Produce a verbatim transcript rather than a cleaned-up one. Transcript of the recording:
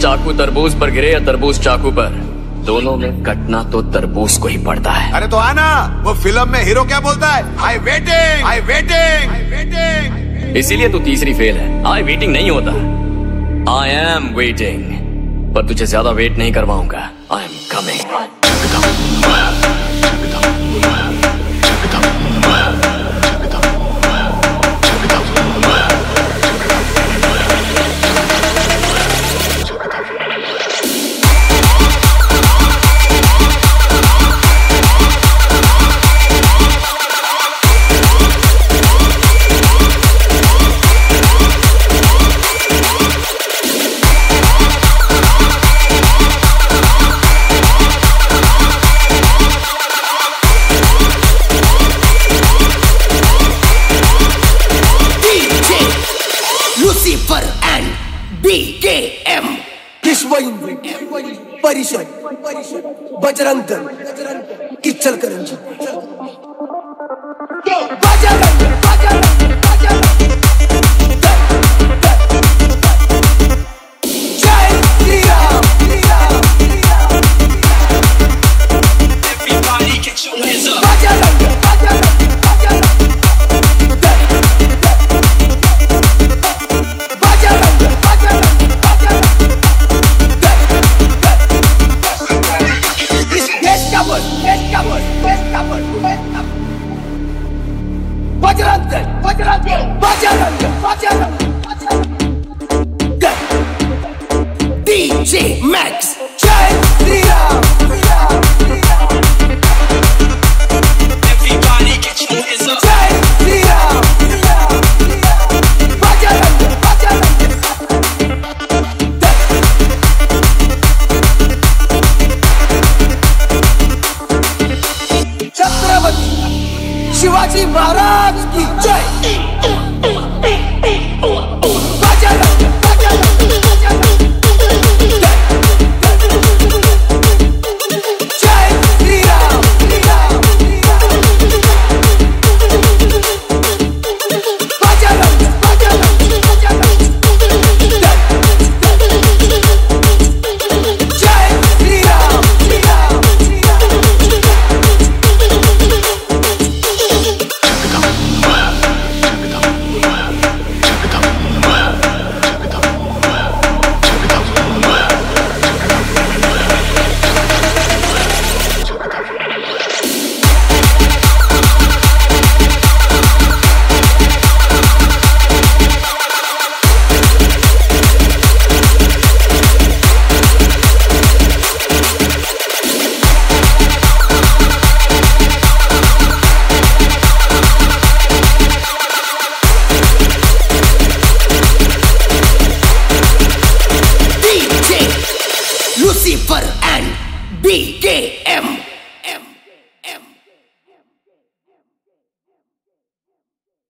चाकू तरबूज पर गिरे या तरबूज चाकू पर, दोनों में कटना तो तरबूज को ही पड़ता है। अरे तो आना, वो फिल्म में हीरो क्या बोलता है? I waiting, I waiting, I waiting. इसीलिए तू तीसरी फेल है। आई वेटिंग नहीं होता, आई एम वेटिंग। पर तुझे ज्यादा वेट नहीं करवाऊंगा। I am coming. Lucifer and B K M विश्व हिंदू परिषद बजरंग दल इचलकरंजी। बजरंग बजरंग बजरंग जय Shri Ram. Everybody get your hands up। Bajrang Bajrang Bajrang Bajrang Bajrang Bajrang Bajrang DJ Max जय Shri Ram. Everybody get your hands up। जय श्री राम। बजरंग बजरंग छत्रपति शिवाजी महाराज की जय। बजरंग बजरंग जय श्री राम। बजरंग बजरंग जय Shri Ram. Lucifer and B K M